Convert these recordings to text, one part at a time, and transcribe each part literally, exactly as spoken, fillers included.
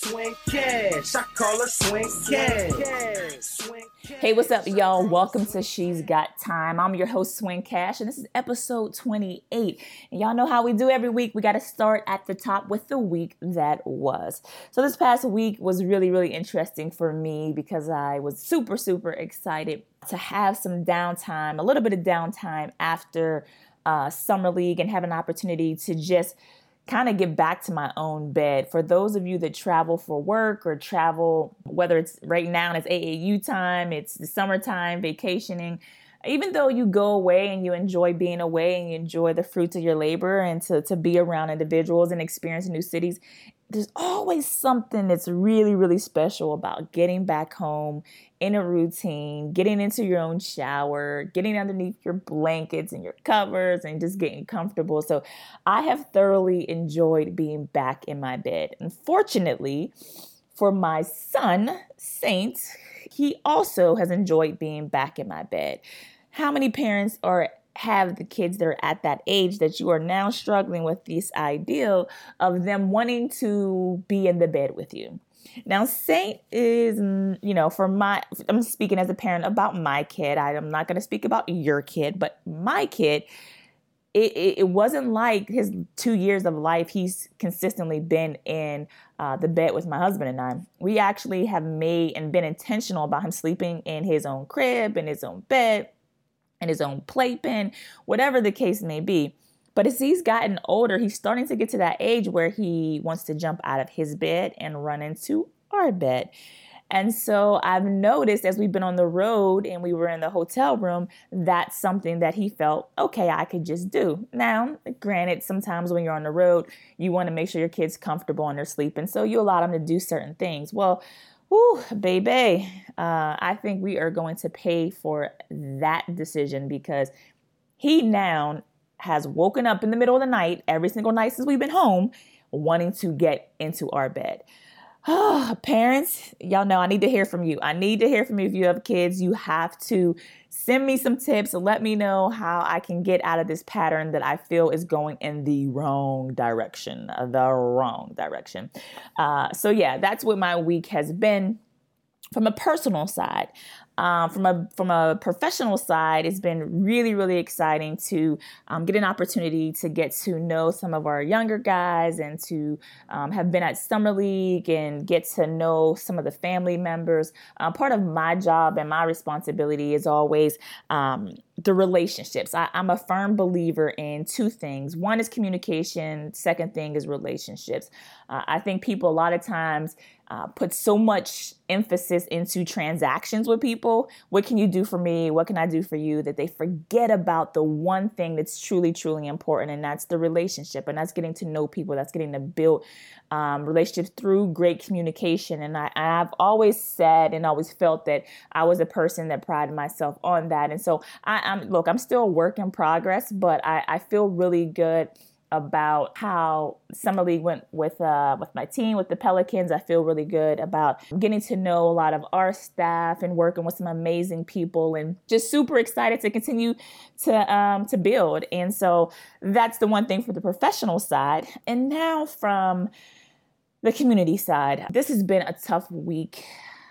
Swing Cash. I call her Swing Cash. Swing Cash. Hey, what's up, y'all? Welcome to She's Got Time. I'm your host, Swing Cash, and this is episode twenty-eight. And y'all know how we do every week. We got to start at the top with the week that was. So this past week was really, really interesting for me because I was super, super excited to have some downtime, a little bit of downtime after uh, Summer League and have an opportunity to just kind of get back to my own bed. For those of you that travel for work or travel, whether it's right now it's A A U time, it's the summertime, vacationing, even though you go away and you enjoy being away and you enjoy the fruits of your labor and to, to be around individuals and experience new cities, there's always something that's really, really special about getting back home in a routine, getting into your own shower, getting underneath your blankets and your covers and just getting comfortable. So I have thoroughly enjoyed being back in my bed. Unfortunately, for my son, Saint, he also has enjoyed being back in my bed. How many parents are have the kids that are at that age that you are now struggling with this ideal of them wanting to be in the bed with you? Now, Saint is, you know, for my, I'm speaking as a parent about my kid. I, I'm not going to speak about your kid, but my kid, it, it, it wasn't like his two years of life. He's consistently been in uh, the bed with my husband and I. We actually have made and been intentional about him sleeping in his own crib, in his own bed, in his own playpen, whatever the case may be. But as he's gotten older, he's starting to get to that age where he wants to jump out of his bed and run into our bed. And so I've noticed as we've been on the road and we were in the hotel room, that's something that he felt, okay, I could just do. Now, granted, sometimes when you're on the road, you want to make sure your kid's comfortable and they're sleeping. So you allow them to do certain things. Well, whew, baby, uh, I think we are going to pay for that decision because he now has woken up in the middle of the night every single night since we've been home wanting to get into our bed. Oh, parents, y'all know I need to hear from you. I need to hear from you. If you have kids, you have to send me some tips and let me know how I can get out of this pattern that I feel is going in the wrong direction, the wrong direction. Uh, so yeah, that's what my week has been from a personal side. Um, from a from a professional side, it's been really, really exciting to um, get an opportunity to get to know some of our younger guys and to um, have been at Summer League and get to know some of the family members. Uh, part of my job and my responsibility is always um, the relationships. I, I'm a firm believer in two things. One is communication. Second thing is relationships. Uh, I think people a lot of times uh, put so much emphasis into transactions with people. What can you do for me? What can I do for you? That they forget about the one thing that's truly, truly important, and that's the relationship. And that's getting to know people. That's getting to build um, relationships through great communication. And I, I've always said and always felt that I was a person that prided myself on that. And so I, I'm look, I'm still a work in progress, but I, I feel really good about how Summer League went with uh, with my team, with the Pelicans. I feel really good about getting to know a lot of our staff and working with some amazing people and just super excited to continue to um, to build. And so that's the one thing for the professional side. And now from the community side, this has been a tough week.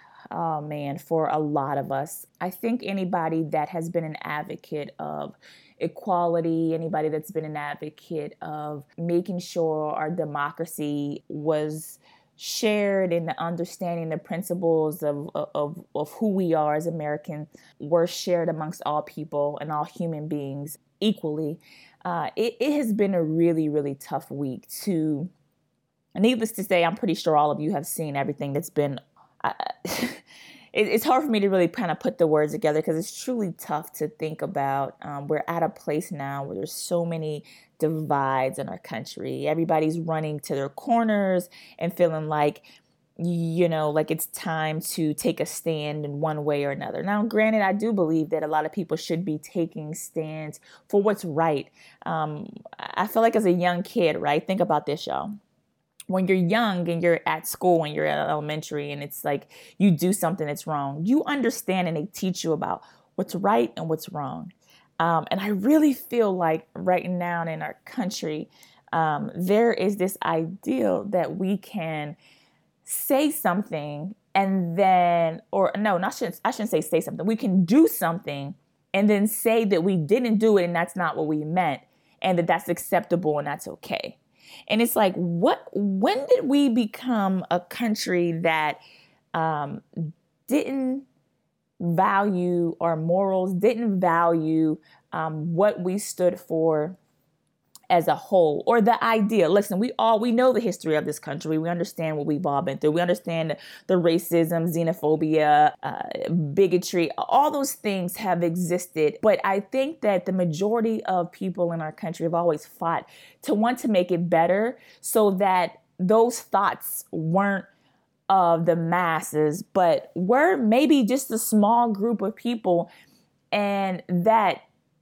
Oh man, for a lot of us. I think anybody that has been an advocate of equality, anybody that's been an advocate of making sure our democracy was shared and the understanding the principles of, of, of who we are as Americans were shared amongst all people and all human beings equally. Uh, it, it has been a really, really tough week to, needless to say, I'm pretty sure all of you have seen everything that's been Uh, it, it's hard for me to really kind of put the words together because it's truly tough to think about. Um, we're at a place now where there's so many divides in our country. Everybody's running to their corners and feeling like, you know, like it's time to take a stand in one way or another. Now, granted, I do believe that a lot of people should be taking stands for what's right. Um, I feel like as a young kid, right? Think about this, y'all. When you're young and you're at school, when you're at elementary and it's like you do something that's wrong, you understand and they teach you about what's right and what's wrong. Um, and I really feel like right now in our country, um, there is this ideal that we can say something and then, or no, not shouldn't, I shouldn't say say something. We can do something and then say that we didn't do it and that's not what we meant and that that's acceptable and that's okay. And it's like, what, when did we become a country that um, didn't value our morals, didn't value um, what we stood for as a whole, or the idea? Listen, we all, we know the history of this country. We understand what we've all been through. We understand the, the racism, xenophobia, uh, bigotry, all those things have existed. But I think that the majority of people in our country have always fought to want to make it better so that those thoughts weren't of the masses, but were maybe just a small group of people, and that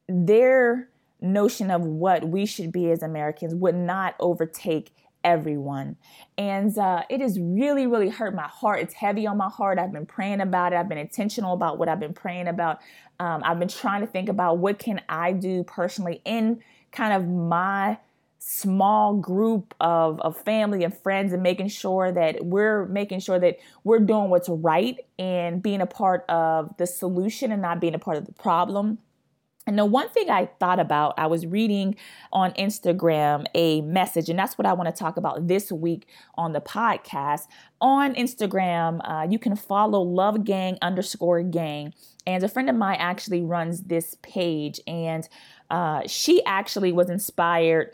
their notion of what we should be as Americans would not overtake everyone. And uh, it has really, really hurt my heart. It's heavy on my heart. I've been praying about it. I've been intentional about what I've been praying about. Um, I've been trying to think about what can I do personally in kind of my small group of, of family and friends, and making sure that we're making sure that we're doing what's right and being a part of the solution and not being a part of the problem. And the one thing I thought about, I was reading on Instagram a message, and that's what I want to talk about this week on the podcast. On Instagram, uh, you can follow Love Gang underscore gang. And a friend of mine actually runs this page, and uh, she actually was inspired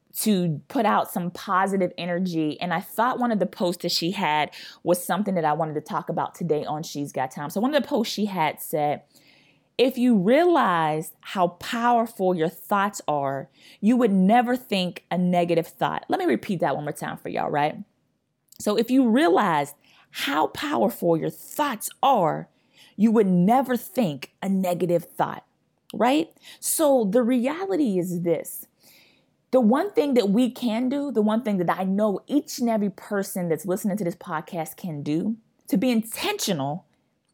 to put out some positive energy. And I thought one of the posts that she had was something that I wanted to talk about today on She's Got Time. So one of the posts she had said, if you realized how powerful your thoughts are, you would never think a negative thought. Let me repeat that one more time for y'all, right? So if you realized how powerful your thoughts are, you would never think a negative thought, right? So the reality is this. The one thing that we can do, the one thing that I know each and every person that's listening to this podcast can do, to be intentional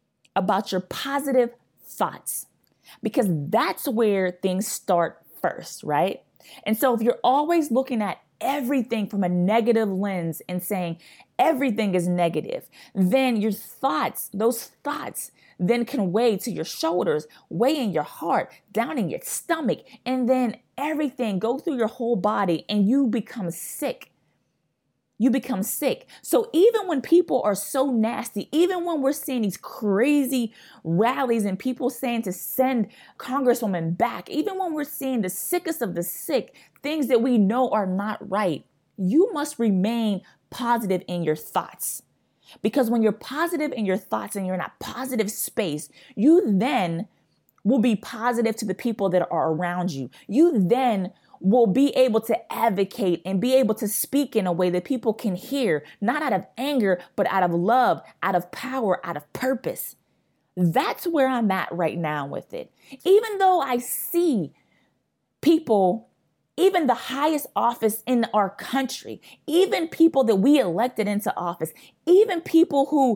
about your positive thoughts, because that's where things start first, right? And so if you're always looking at everything from a negative lens and saying everything is negative, then your thoughts, those thoughts then can weigh to your shoulders, weigh in your heart, down in your stomach, and then everything go through your whole body and you become sick. You become sick. So even when people are so nasty, even when we're seeing these crazy rallies and people saying to send Congresswomen back, even when we're seeing the sickest of the sick, things that we know are not right, you must remain positive in your thoughts. Because when you're positive in your thoughts and you're in a positive space, you then will be positive to the people that are around you. You then will be able to advocate and be able to speak in a way that people can hear, not out of anger, but out of love, out of power, out of purpose. That's where I'm at right now with it. Even though I see people, even the highest office in our country, even people that we elected into office, even people who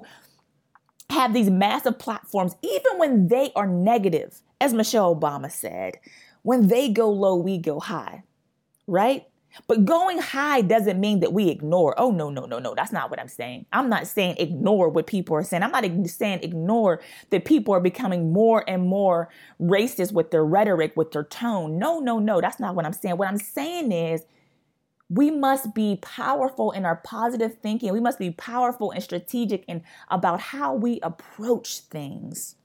have these massive platforms, even when they are negative, as Michelle Obama said, when they go low, we go high, right? But going high doesn't mean that we ignore. Oh, no, no, no, no. That's not what I'm saying. I'm not saying ignore what people are saying. I'm not saying ignore that people are becoming more and more racist with their rhetoric, with their tone. No, no, no. That's not what I'm saying. What I'm saying is we must be powerful in our positive thinking. We must be powerful and strategic in about how we approach things.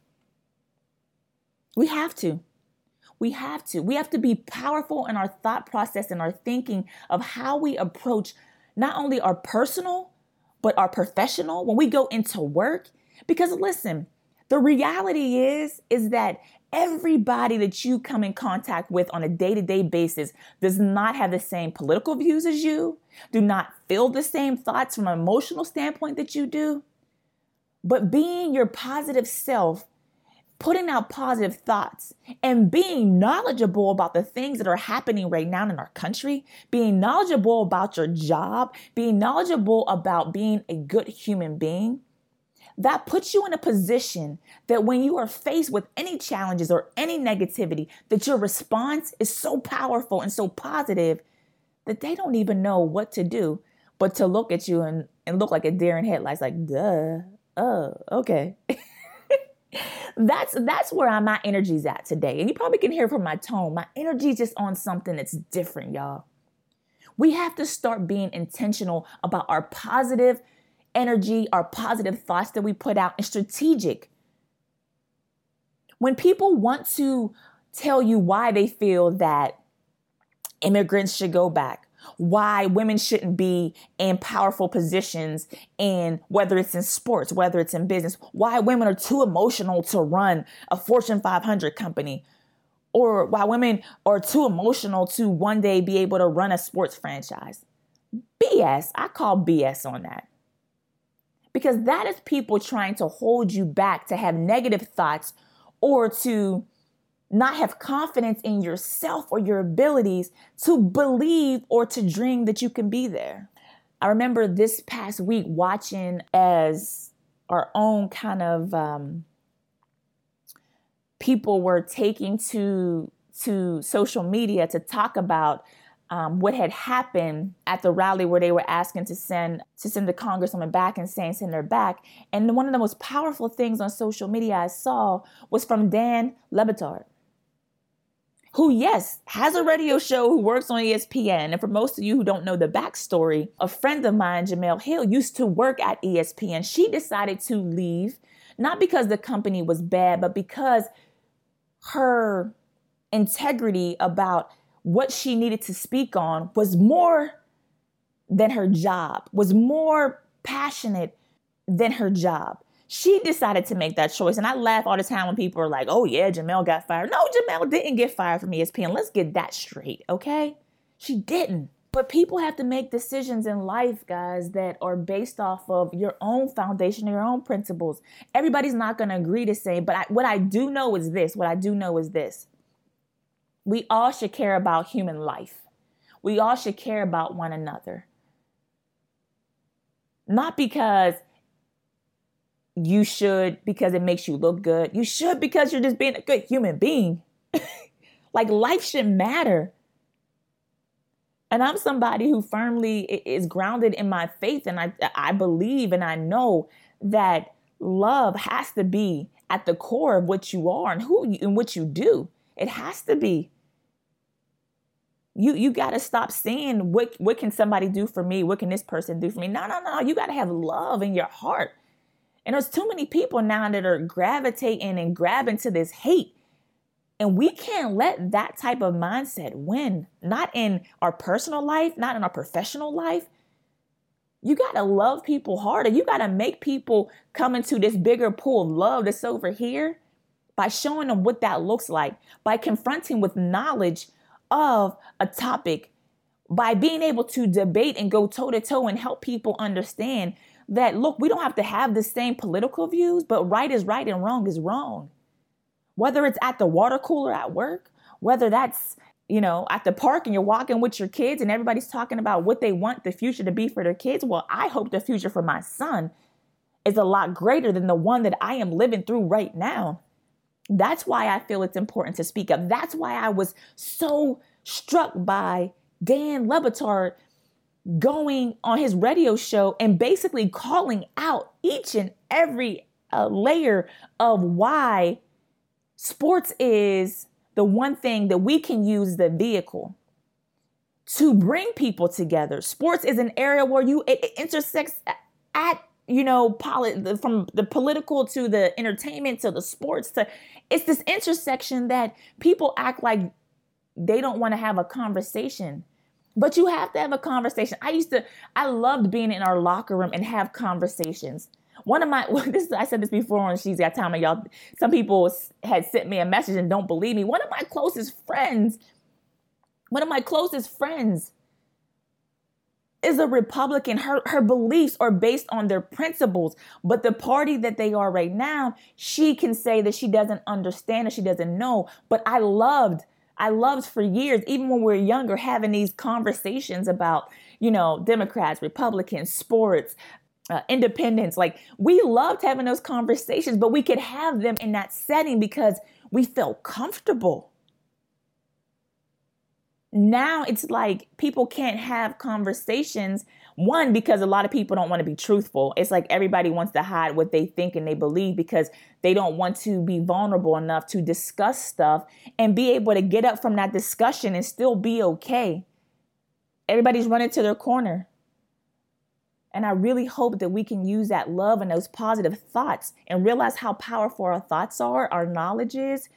We have to. We have to. We have to be powerful in our thought process and our thinking of how we approach not only our personal, but our professional when we go into work. Because listen, the reality is, is that everybody that you come in contact with on a day-to-day basis does not have the same political views as you, do not feel the same thoughts from an emotional standpoint that you do. But being your positive self, putting out positive thoughts and being knowledgeable about the things that are happening right now in our country, being knowledgeable about your job, being knowledgeable about being a good human being, that puts you in a position that when you are faced with any challenges or any negativity, that your response is so powerful and so positive that they don't even know what to do but to look at you and, and look like a deer in headlights, like, duh, oh, okay. That's that's where my energy's at today. And you probably can hear from my tone. My energy's just on something that's different, y'all. We have to start being intentional about our positive energy, our positive thoughts that we put out, and strategic. When people want to tell you why they feel that immigrants should go back, why women shouldn't be in powerful positions, and whether it's in sports, whether it's in business, why women are too emotional to run a Fortune five hundred company, or why women are too emotional to one day be able to run a sports franchise. B S. I call B S on that. Because that is people trying to hold you back, to have negative thoughts, or to not have confidence in yourself or your abilities to believe or to dream that you can be there. I remember this past week watching as our own kind of um, people were taking to, to social media to talk about um, what had happened at the rally where they were asking to send to send the congresswoman back and saying send her back. And one of the most powerful things on social media I saw was from Dan Le Batard, who, yes, has a radio show, who works on E S P N. And for most of you who don't know the backstory, a friend of mine, Jemele Hill, used to work at E S P N. She decided to leave, not because the company was bad, but because her integrity about what she needed to speak on was more than her job, was more passionate than her job. She decided to make that choice. And I laugh all the time when people are like, oh yeah, Jemele got fired. No, Jemele didn't get fired from E S P N. Let's get that straight, okay? She didn't. But people have to make decisions in life, guys, that are based off of your own foundation, your own principles. Everybody's not going to agree the same. But I, what I do know is this. What I do know is this. We all should care about human life. We all should care about one another. Not because you should because it makes you look good. You should because you're just being a good human being. Like, life should matter. And I'm somebody who firmly is grounded in my faith. And I, I believe and I know that love has to be at the core of what you are and who you, and what you do. It has to be. You you got to stop saying, what, what can somebody do for me? What can this person do for me? No, no, no. You got to have love in your heart. And there's too many people now that are gravitating and grabbing to this hate. And we can't let that type of mindset win. Not in our personal life, not in our professional life. You got to love people harder. You got to make people come into this bigger pool of love that's over here by showing them what that looks like, by confronting with knowledge of a topic, by being able to debate and go toe to toe and help people understand that, look, we don't have to have the same political views, but right is right and wrong is wrong. Whether it's at the water cooler at work, whether that's, you know, at the park and you're walking with your kids and everybody's talking about what they want the future to be for their kids. Well, I hope the future for my son is a lot greater than the one that I am living through right now. That's why I feel it's important to speak up. That's why I was so struck by Dan Le Batard going on his radio show and basically calling out each and every uh, layer of why sports is the one thing that we can use the vehicle to bring people together. Sports is an area where you it, it intersects at, you know, polit- from the political to the entertainment to the sports to it's this intersection that people act like they don't want to have a conversation. But you have to have a conversation. I used to, I loved being in our locker room and have conversations. One of my, this I said this before on She's Got Time, and y'all, some people had sent me a message and don't believe me. One of my closest friends, one of my closest friends is a Republican. Her, her beliefs are based on their principles, but the party that they are right now, she can say that she doesn't understand or she doesn't know. But I loved I loved for years, even when we were younger, having these conversations about, you know, Democrats, Republicans, sports, uh, independents. Like, we loved having those conversations, but we could have them in that setting because we felt comfortable. now it's like people can't have conversations. One, because a lot of people don't want to be truthful. It's like everybody wants to hide what they think and they believe because they don't want to be vulnerable enough to discuss stuff and be able to get up from that discussion and still be okay. Everybody's running to their corner. And I really hope that we can use that love and those positive thoughts and realize how powerful our thoughts are, our knowledge is,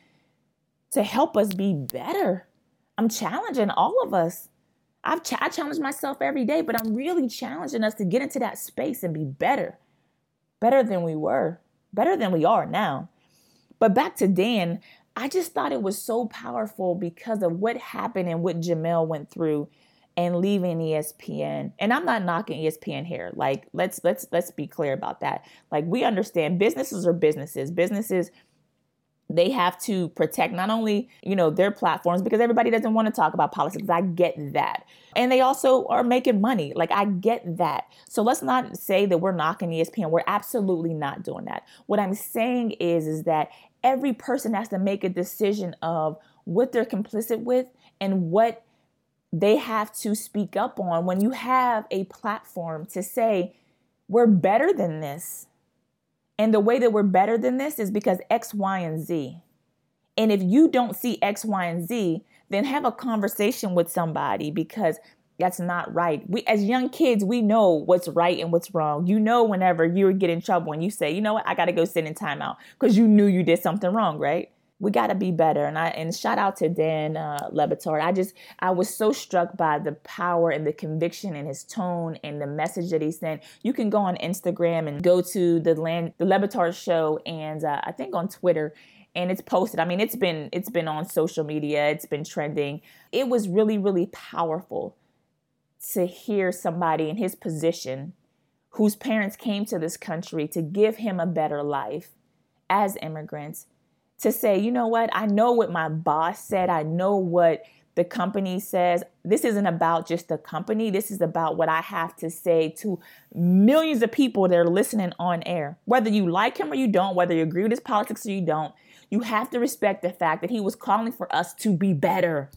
to help us be better. I'm challenging all of us. I've ch- I challenge myself every day, but I'm really challenging us to get into that space and be better. Better than we were. Better than we are now. But back to Dan, I just thought it was so powerful because of what happened and what Jemele went through and leaving E S P N. And I'm not knocking E S P N here. Like, let's let's let's be clear about that. Like, we understand businesses are businesses. Businesses, they have to protect not only, you know, their platforms, because everybody doesn't want to talk about politics. I get that. And they also are making money. Like, I get that. So let's not say that we're knocking E S P N. We're absolutely not doing that. What I'm saying is, is that every person has to make a decision of what they're complicit with and what they have to speak up on when you have a platform to say, we're better than this. And the way that we're better than this is because X, Y, and Z. And if you don't see X, Y, and Z, then have a conversation with somebody, because that's not right. We, as young kids, we know what's right and what's wrong. You know, whenever you get in trouble and you say, you know what, I got to go sit in timeout because you knew you did something wrong, right? We got to be better. And I and shout out to Dan uh, Le Batard. I just, I was so struck by the power and the conviction in his tone and the message that he sent. You can go on Instagram and go to the Land, the Le Batard Show, and uh, I think on Twitter, and it's posted. I mean, it's been, it's been on social media. It's been trending. It was really, really powerful to hear somebody in his position whose parents came to this country to give him a better life as immigrants, to say, you know what, I know what my boss said. I know what the company says. This isn't about just the company. This is about what I have to say to millions of people that are listening on air. Whether you like him or you don't, whether you agree with his politics or you don't, you have to respect the fact that he was calling for us to be better.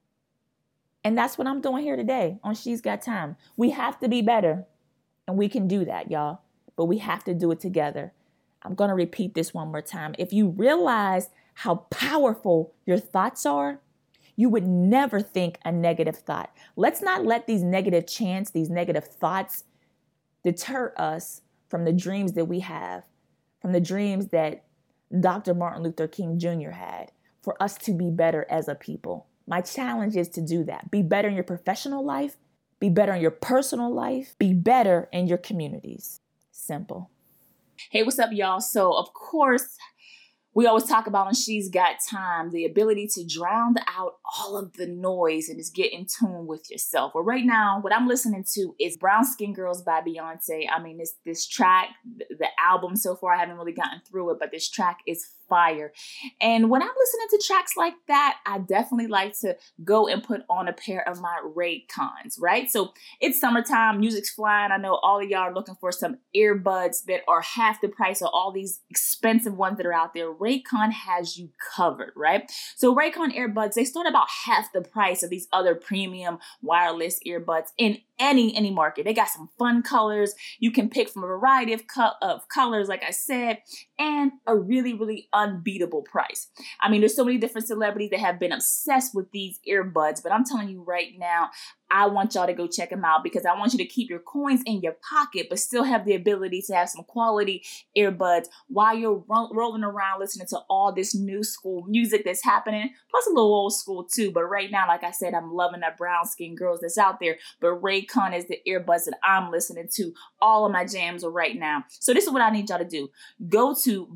And that's what I'm doing here today on She's Got Time. We have to be better. And we can do that, y'all. But we have to do it together. I'm going to repeat this one more time. If you realize how powerful your thoughts are, you would never think a negative thought. Let's not let these negative chants, these negative thoughts deter us from the dreams that we have, from the dreams that Doctor Martin Luther King Junior had, for us to be better as a people. My challenge is to do that. Be better in your professional life. Be better in your personal life. Be better in your communities. Simple. Hey, what's up, y'all? So, of course, we always talk about on She's Got Time, the ability to drown out all of the noise and just get in tune with yourself. Well, right now, what I'm listening to is Brown Skin Girls by Beyonce. I mean, this this track, the album so far, I haven't really gotten through it, but this track is fire. And when I'm listening to tracks like that, I definitely like to go and put on a pair of my Raycons, right? So it's summertime, music's flying. I know all of y'all are looking for some earbuds that are half the price of all these expensive ones that are out there. Raycon has you covered, right? So Raycon earbuds, they start about half the price of these other premium wireless earbuds in any any market. They got some fun colors. You can pick from a variety of, co- of colors, like I said, and a really, really unbeatable price. I mean, there's so many different celebrities that have been obsessed with these earbuds, but I'm telling you right now, I want y'all to go check them out because I want you to keep your coins in your pocket, but still have the ability to have some quality earbuds while you're ro- rolling around listening to all this new school music that's happening, plus a little old school too. But right now, like I said, I'm loving that brown skin girls that's out there, but Raycon is the earbuds that I'm listening to. All of my jams are right now. So this is what I need y'all to do. Go to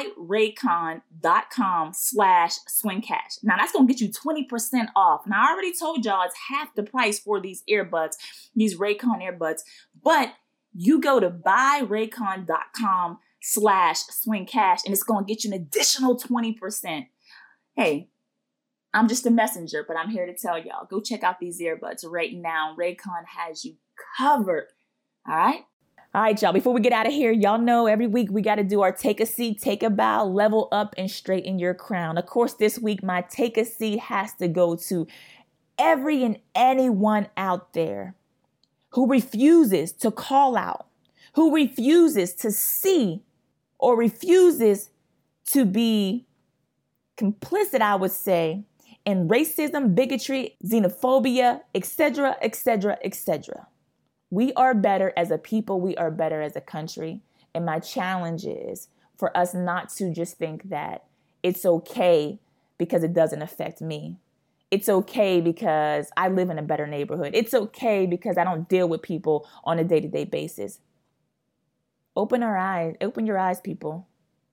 buyraycon.com slash swingcash. Now that's going to get you twenty percent off. Now I already told y'all it's half the price for these earbuds, these Raycon earbuds, but you go to buyraycon.com slash swingcash and it's going to get you an additional twenty percent. Hey, I'm just a messenger, but I'm here to tell y'all, go check out these earbuds right now. Raycon has you covered. All right. All right, y'all, before we get out of here, y'all know every week we got to do our take a seat, take a bow, level up, and straighten your crown. Of course, this week, my take a seat has to go to every and anyone out there who refuses to call out, who refuses to see or refuses to be complicit, I would say, in racism, bigotry, xenophobia, et cetera, et cetera, et cetera. We are better as a people. We are better as a country. And my challenge is for us not to just think that it's okay because it doesn't affect me. It's okay because I live in a better neighborhood. It's okay because I don't deal with people on a day-to-day basis. Open our eyes. Open your eyes, people.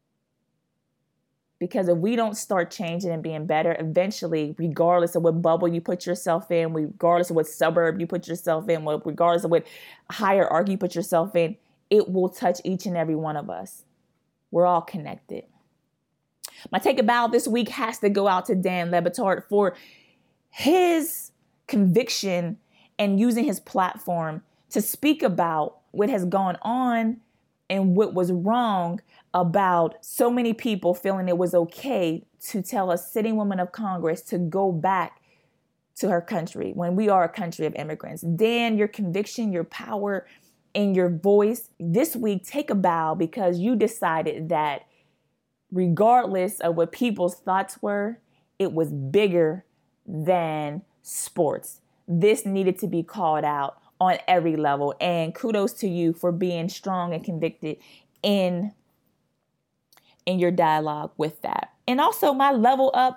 Because if we don't start changing and being better, eventually, regardless of what bubble you put yourself in, regardless of what suburb you put yourself in, regardless of what hierarchy you put yourself in, it will touch each and every one of us. We're all connected. My take a bow this week has to go out to Dan Le Batard for his conviction and using his platform to speak about what has gone on and what was wrong about so many people feeling it was okay to tell a sitting woman of Congress to go back to her country when we are a country of immigrants. Dan, your conviction, your power, and your voice this week, take a bow because you decided that regardless of what people's thoughts were, it was bigger than sports. This needed to be called out on every level. And kudos to you for being strong and convicted in, in your dialogue with that. And also my level up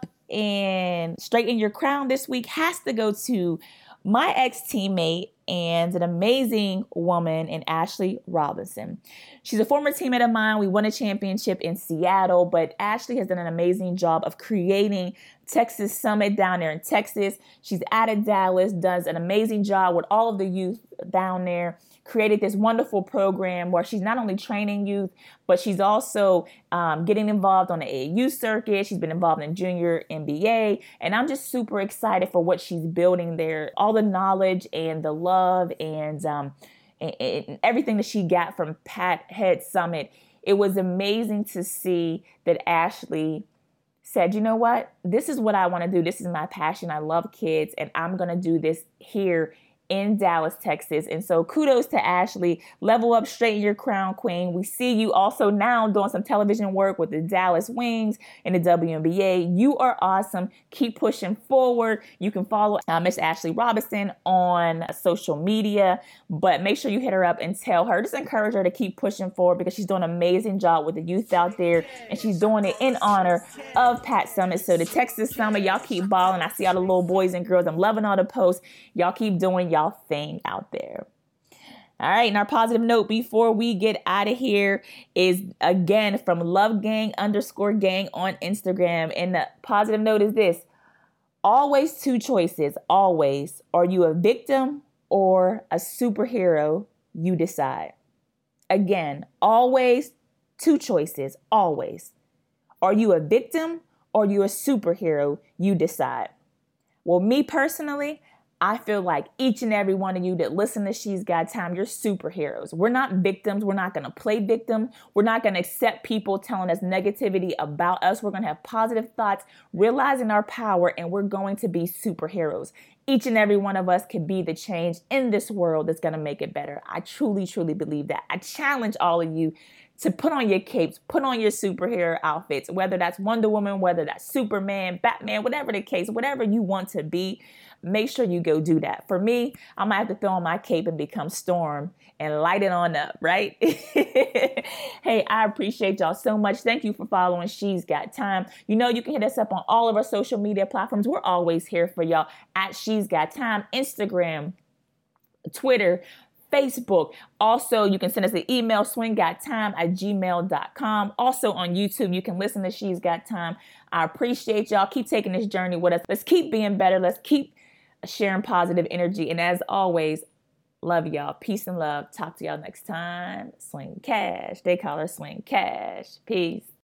and straighten your crown this week has to go to my ex-teammate and an amazing woman in Ashley Robinson. She's a former teammate of mine. We won a championship in Seattle, but Ashley has done an amazing job of creating Texas Summit down there in Texas. She's out of Dallas, does an amazing job with all of the youth down there, created this wonderful program where she's not only training youth, but she's also um, getting involved on the A A U circuit. She's been involved in junior N B A, and I'm just super excited for what she's building there. All the knowledge and the love and, um, and, and everything that she got from Pat Head Summit. It was amazing to see that Ashley said, you know what? This is what I want to do. This is my passion. I love kids, and I'm going to do this here in Dallas, Texas. And so kudos to Ashley. Level up, straighten your crown, queen. We see you also now doing some television work with the Dallas Wings and the W N B A. You are awesome. Keep pushing forward. You can follow uh, Miss Ashley Robinson on social media, but make sure you hit her up and tell her, just encourage her to keep pushing forward because she's doing an amazing job with the youth out there, and she's doing it in honor of Pat Summit. So the Texas Summit, y'all keep balling. I see all the little boys and girls. I'm loving all the posts. Y'all keep doing y'all thing out there. All right, and our positive note before we get out of here is again from Love Gang underscore gang on Instagram. And the positive note is this: always two choices. Always. Are you a victim or a superhero? You decide. Again, always two choices. Always. Are you a victim or are you a superhero? You decide. Well, me personally, I feel like each and every one of you that listen to She's Got Time, you're superheroes. We're not victims. We're not going to play victim. We're not going to accept people telling us negativity about us. We're going to have positive thoughts, realizing our power, and we're going to be superheroes. Each and every one of us could be the change in this world that's going to make it better. I truly, truly believe that. I challenge all of you to put on your capes, put on your superhero outfits, whether that's Wonder Woman, whether that's Superman, Batman, whatever the case, whatever you want to be, make sure you go do that. For me, I might have to throw on my cape and become Storm and light it on up, right? Hey, I appreciate y'all so much. Thank you for following She's Got Time. You know, you can hit us up on all of our social media platforms. We're always here for y'all at She's Got Time, Instagram, Twitter, Facebook. Also, you can send us an email, swingottime at gmail dot com. Also on YouTube, you can listen to She's Got Time. I appreciate y'all. Keep taking this journey with us. Let's keep being better. Let's keep sharing positive energy. And as always, love y'all. Peace and love. Talk to y'all next time. Swing Cash. They call her Swing Cash. Peace.